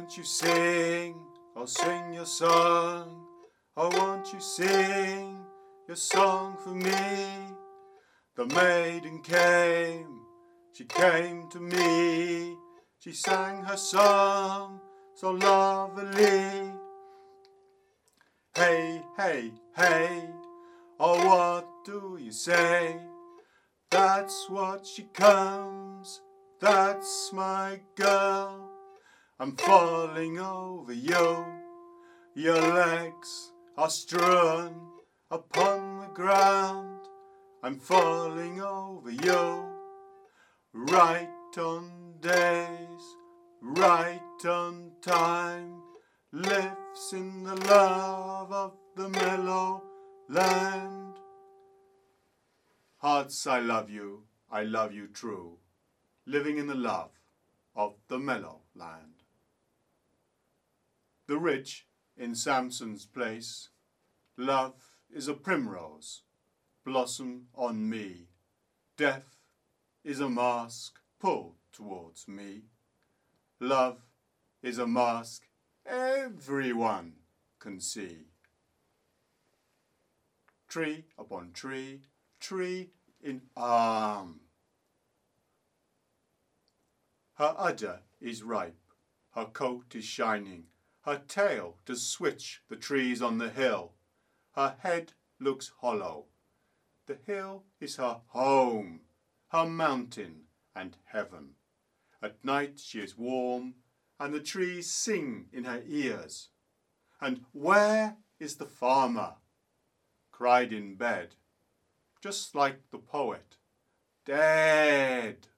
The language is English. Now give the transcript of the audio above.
won't you sing, oh sing your song, oh won't you sing your song for me? The maiden came, she came to me, she sang her song so lovely. Hey, hey, hey, oh what do you say? That's what she comes, that's my girl. I'm falling over you, your legs are strewn upon the ground. I'm falling over you, right on days, right on time, lives in the love of the mellow land. Hearts, I love you true, living in the love of the mellow land. The rich in Samson's place, love is a primrose, blossom on me. Death is a mask pulled towards me. Love is a mask everyone can see. Tree upon tree, tree in arm. Her udder is ripe, her coat is shining, her tail does switch the trees on the hill. Her head looks hollow. The hill is her home, her mountain and heaven. At night she is warm, and the trees sing in her ears. And where is the farmer? Cried in bed, just like the poet, dead.